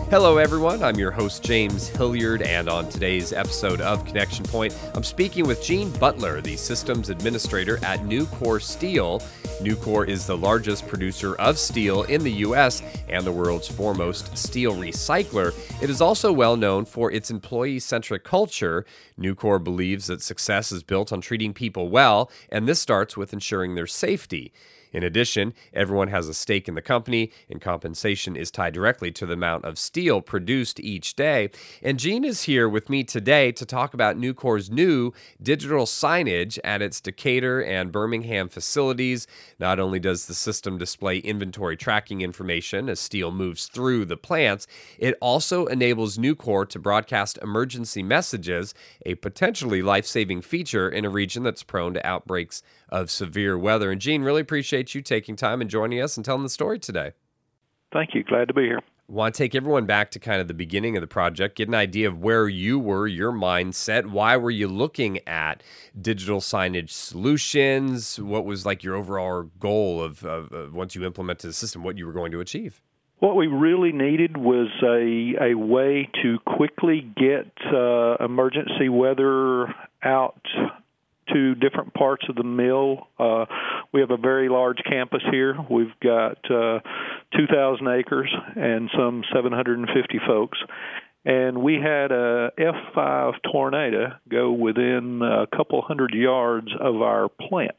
Hello, everyone. I'm your host, James Hilliard, and on today's episode of Connection Point, I'm speaking with Gene Butler, the systems administrator at Nucor Steel. Nucor is the largest producer of steel in the U.S. and the world's foremost steel recycler. It is also well known for its employee-centric culture. Nucor believes that success is built on treating people well, and this starts with ensuring their safety. In addition, everyone has a stake in the company, and compensation is tied directly to the amount of steel produced each day. And Gene is here with me today to talk about Nucor's new digital signage at its Decatur and Birmingham facilities. Not only does the system display inventory tracking information as steel moves through the plants, it also enables Nucor to broadcast emergency messages, a potentially life-saving feature in a region that's prone to outbreaks of severe weather. And Gene, really appreciate you taking time and joining us and telling the story today. Thank you. Glad to be here. I want to take everyone back to kind of the beginning of the project, get an idea of where you were, your mindset. Why were you looking at digital signage solutions? What was like your overall goal of once you implemented the system, what you were going to achieve? What we really needed was a way to quickly get emergency weather out to different parts of the mill. We have a very large campus here. We've got 2,000 acres and some 750 folks. And we had a F5 tornado go within a couple hundred yards of our plant.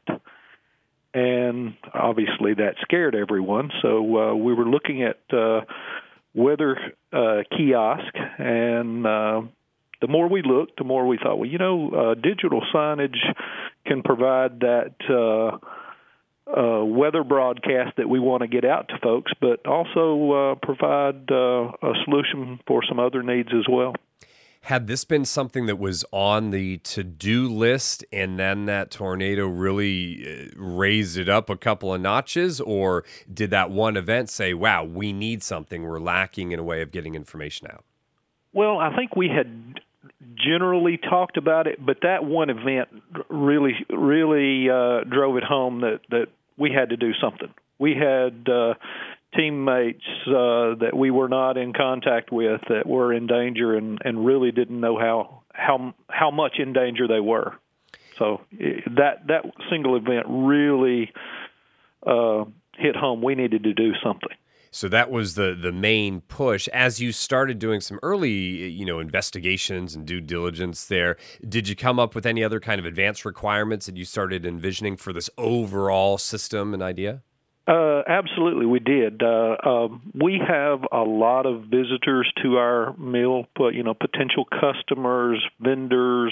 And obviously that scared everyone. So we were looking at weather kiosk, and the more we looked, the more we thought, well, digital signage can provide that weather broadcast that we want to get out to folks, but also provide a solution for some other needs as well. Had this been something that was on the to-do list and then that tornado really raised it up a couple of notches, or did that one event say, wow, we need something, we're lacking in a way of getting information out? Well, I think we had generally talked about it, but that one event really drove it home that we had to do something. We had teammates that we were not in contact with that were in danger and really didn't know how much in danger they were. So that single event really hit home. We needed to do something. So that was the main push. As you started doing some early, investigations and due diligence there, did you come up with any other kind of advanced requirements that you started envisioning for this overall system and idea? Absolutely, we did. We have a lot of visitors to our mill, potential customers, vendors.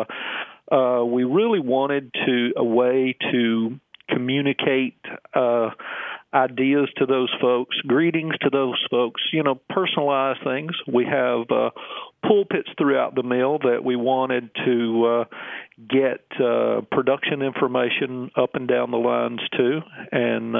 We really wanted a way to communicate ideas to those folks, greetings to those folks, personalized things. We have pulpits throughout the mill that we wanted to get production information up and down the lines too. And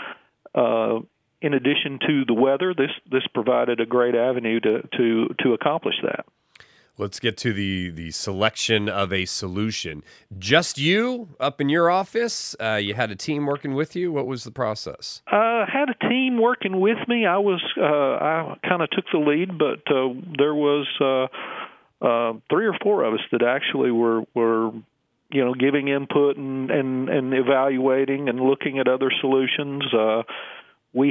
in addition to the weather, this provided a great avenue to accomplish that. Let's get to the selection of a solution. Just you up in your office? You had a team working with you? What was the process? I had a team working with me. I kind of took the lead, but there was 3 or 4 of us that actually were giving input and evaluating and looking at other solutions. We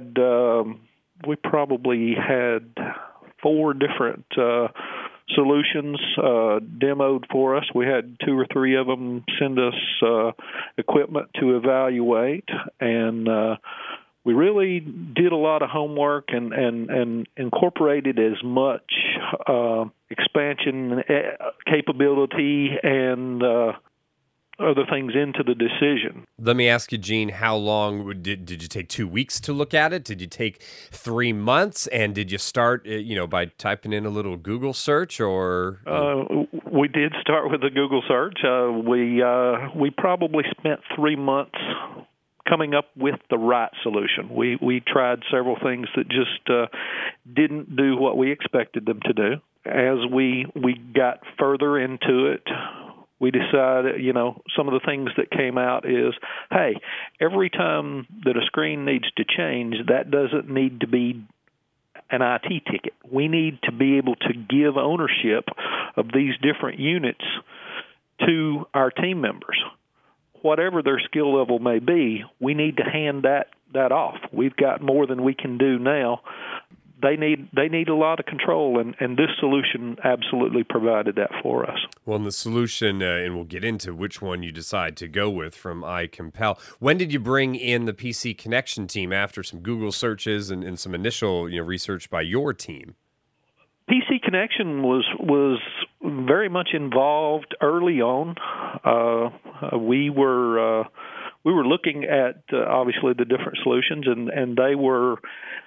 probably had 4 different solutions demoed for us. We had 2 or 3 of them send us equipment to evaluate, and we really did a lot of homework and incorporated as much expansion capability and other things into the decision. Let me ask you, Gene, how long did you take? 2 weeks to look at it? Did you take 3 months? And did you start, by typing in a little Google search, or? We did start with a Google search. We probably spent 3 months coming up with the right solution. We tried several things that just didn't do what we expected them to do. As we got further into it, we decided, some of the things that came out is, hey, every time that a screen needs to change, that doesn't need to be an IT ticket. We need to be able to give ownership of these different units to our team members. Whatever their skill level may be, we need to hand that off. We've got more than we can do now. They need a lot of control, and this solution absolutely provided that for us. Well, and the solution, and we'll get into which one you decide to go with from iCompel. When did you bring in the PC Connection team after some Google searches and some initial research by your team? PC Connection was very much involved early on. We were looking at obviously the different solutions, and they were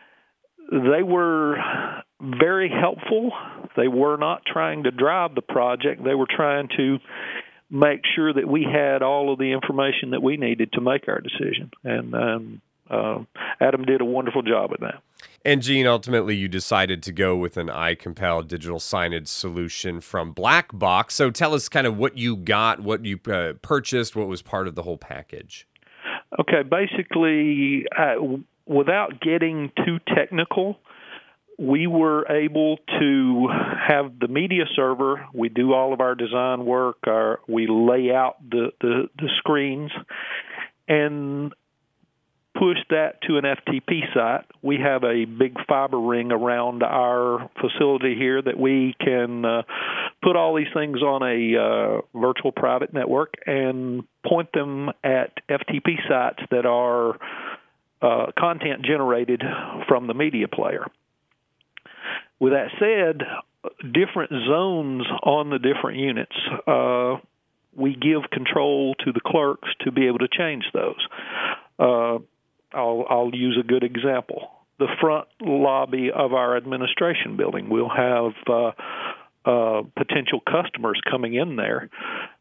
very helpful. They were not trying to drive the project. They were trying to make sure that we had all of the information that we needed to make our decision. And Adam did a wonderful job at that. And Gene, ultimately you decided to go with an iCompel digital signage solution from Blackbox. So tell us kind of what you got, what you purchased, what was part of the whole package. Okay, basically, without getting too technical, we were able to have the media server. We do all of our design work. We lay out the screens and push that to an FTP site. We have a big fiber ring around our facility here that we can put all these things on a virtual private network and point them at FTP sites that are content generated from the media player. With that said, different zones on the different units, we give control to the clerks to be able to change those. I'll use a good example. The front lobby of our administration building, we'll have potential customers coming in there.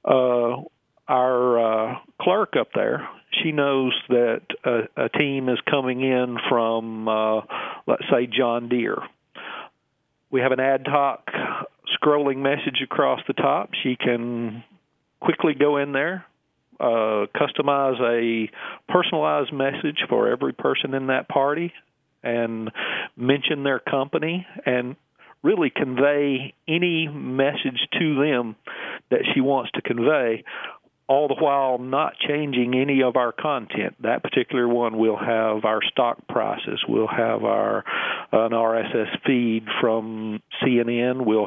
Our clerk up there, she knows that a team is coming in from, let's say, John Deere. We have an ad hoc scrolling message across the top. She can quickly go in there, customize a personalized message for every person in that party, and mention their company, and really convey any message to them that she wants to convey, all the while not changing any of our content. That particular one will have our stock prices. We'll have an RSS feed from CNN. We'll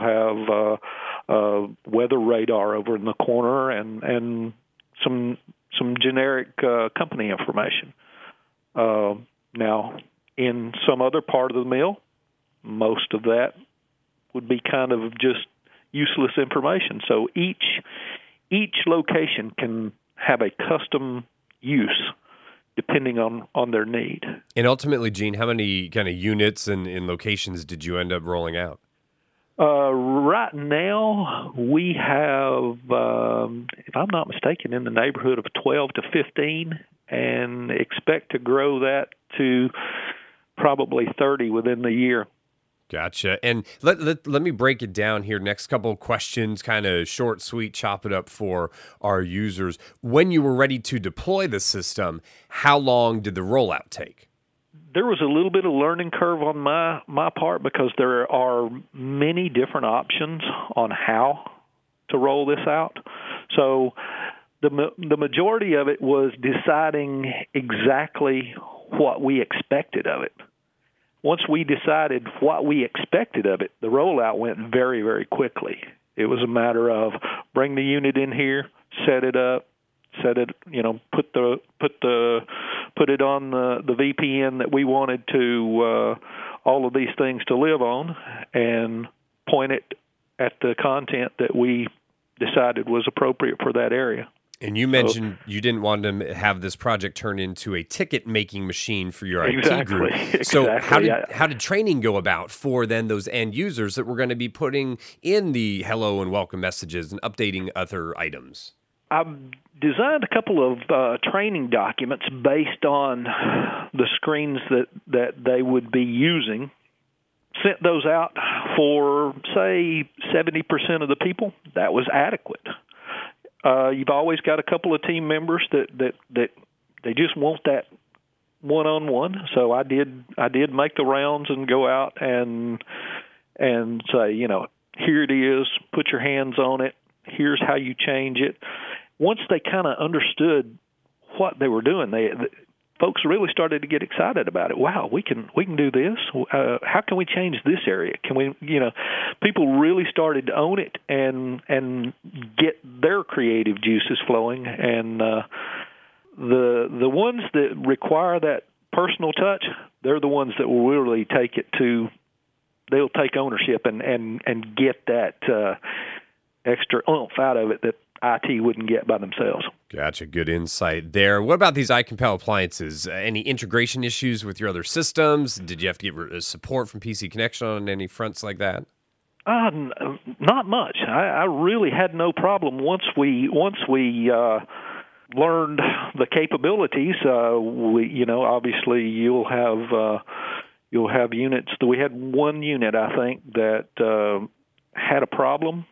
have weather radar over in the corner, and some generic company information. Now, in some other part of the mill, most of that would be kind of just useless information. So each location can have a custom use depending on their need. And ultimately, Gene, how many kind of units and locations did you end up rolling out? Right now, we have, if I'm not mistaken, in the neighborhood of 12 to 15, and expect to grow that to probably 30 within the year. Gotcha. And let me break it down here. Next couple of questions, kind of short, sweet, chop it up for our users. When you were ready to deploy the system, how long did the rollout take? There was a little bit of learning curve on my part because there are many different options on how to roll this out. So the majority of it was deciding exactly what we expected of it. Once we decided what we expected of it, the rollout went very, very quickly. It was a matter of bring the unit in here, set it up, put it on the VPN that we wanted to all of these things to live on, and point it at the content that we decided was appropriate for that area. And you mentioned you didn't want to have this project turn into a ticket-making machine for your IT group. So how did training go about for then those end users that were going to be putting in the hello and welcome messages and updating other items? I've designed a couple of training documents based on the screens that they would be using. Sent those out for, say, 70% of the people. That was adequate. You've always got a couple of team members that they just want one-on-one. So I did make the rounds and go out and say, here it is, put your hands on it, here's how you change it. Once they kind of understood what they were doing, folks really started to get excited about it. Wow, we can do this. How can we change this area? Can we, people really started to own it and get their creative juices flowing. And the ones that require that personal touch, they're the ones that will really take it to. They'll take ownership and get that extra oomph out of it that IT wouldn't get by themselves. Gotcha. Good insight there. What about these iCompel appliances? Any integration issues with your other systems? Did you have to get support from PC Connection on any fronts like that? Not much. I really had no problem once we learned the capabilities. Obviously you'll have units. We had one unit, I think, that had a problem.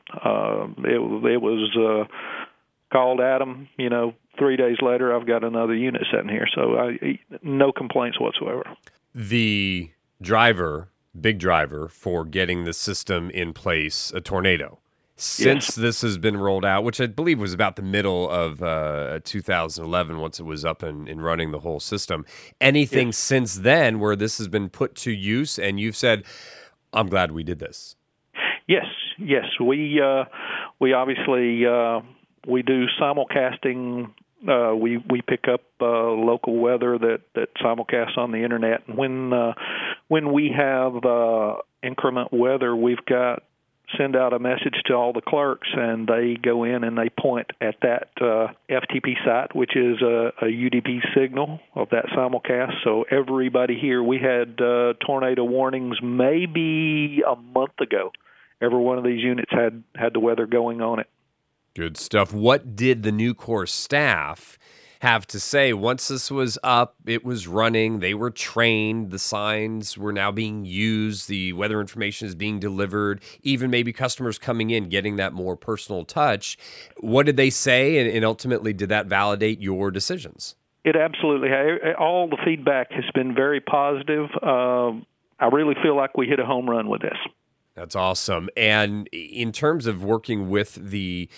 It was called Adam. 3 days later, I've got another unit sitting here. So no complaints whatsoever. The big driver for getting the system in place, a Tornado. Since this has been rolled out, which I believe was about the middle of 2011, once it was up and running the whole system, anything since then where this has been put to use and you've said, I'm glad we did this? Yes. We obviously we do simulcasting. We pick up local weather that simulcasts on the internet. And when we have increment weather, we've got send out a message to all the clerks, and they go in and they point at that FTP site, which is a UDP signal of that simulcast. So everybody here, we had tornado warnings maybe a month ago. Every one of these units had the weather going on it. Good stuff. What did the Nucor staff have to say once this was up, it was running, they were trained, the signs were now being used, the weather information is being delivered, even maybe customers coming in, getting that more personal touch? What did they say, and ultimately did that validate your decisions? It absolutely has. All the feedback has been very positive. I really feel like we hit a home run with this. That's awesome. And in terms of working with the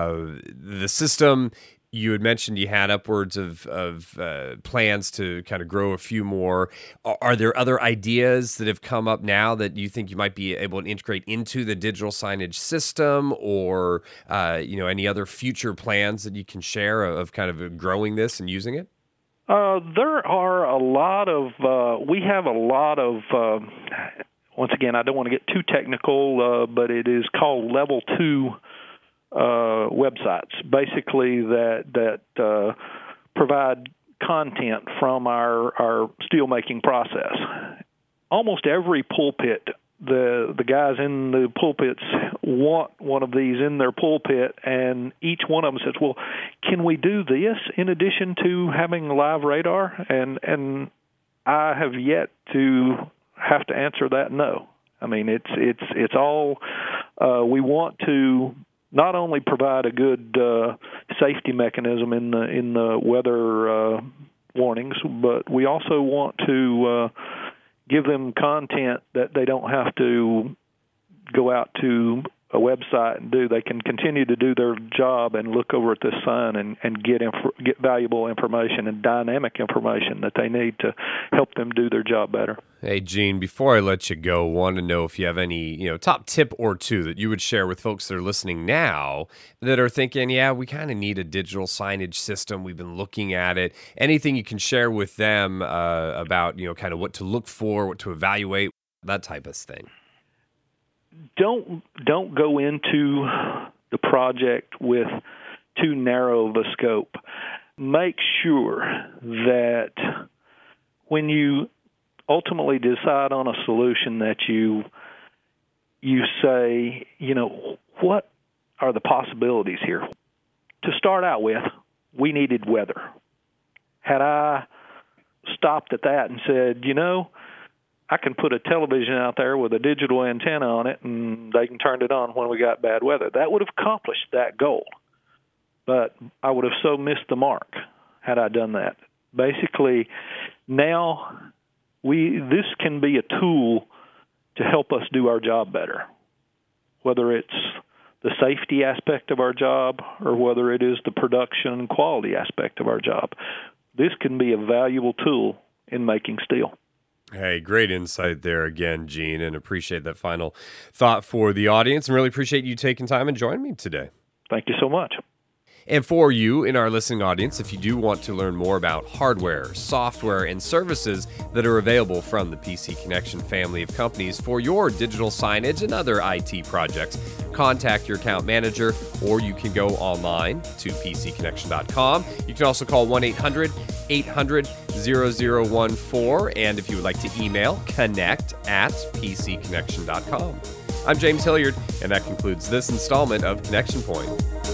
system, you had mentioned you had upwards of plans to kind of grow a few more. Are there other ideas that have come up now that you think you might be able to integrate into the digital signage system, or any other future plans that you can share of kind of growing this and using it? There are a lot of. We have a lot of. Once again, I don't want to get too technical, but it is called Level 2 websites, basically that provide content from our steelmaking process. Almost every pulpit, the guys in the pulpits want one of these in their pulpit, and each one of them says, well, can we do this in addition to having live radar? And I have yet to have to answer that no. I mean, it's all we want to not only provide a good safety mechanism in the weather warnings, but we also want to give them content that they don't have to go out to a website and do. They can continue to do their job and look over at this sign and get valuable information and dynamic information that they need to help them do their job better. Hey, Gene, before I let you go, want to know if you have any top tip or two that you would share with folks that are listening now that are thinking, yeah, we kind of need a digital signage system. We've been looking at it. Anything you can share with them about, kind of what to look for, what to evaluate, that type of thing. Don't go into the project with too narrow of a scope. Make sure that when you ultimately decide on a solution that you say, what are the possibilities here? To start out with, we needed weather. Had I stopped at that and said, I can put a television out there with a digital antenna on it, and they can turn it on when we got bad weather, that would have accomplished that goal. But I would have so missed the mark had I done that. Basically, Now, this can be a tool to help us do our job better, whether it's the safety aspect of our job or whether it is the production and quality aspect of our job. This can be a valuable tool in making steel. Hey, great insight there again, Gene, and appreciate that final thought for the audience, and really appreciate you taking time and joining me today. Thank you so much. And for you in our listening audience, if you do want to learn more about hardware, software, and services that are available from the PC Connection family of companies for your digital signage and other IT projects, contact your account manager, or you can go online to pcconnection.com. You can also call 1-800-800-0014, and if you would like to email, connect@pcconnection.com. I'm James Hilliard, and that concludes this installment of Connection Point.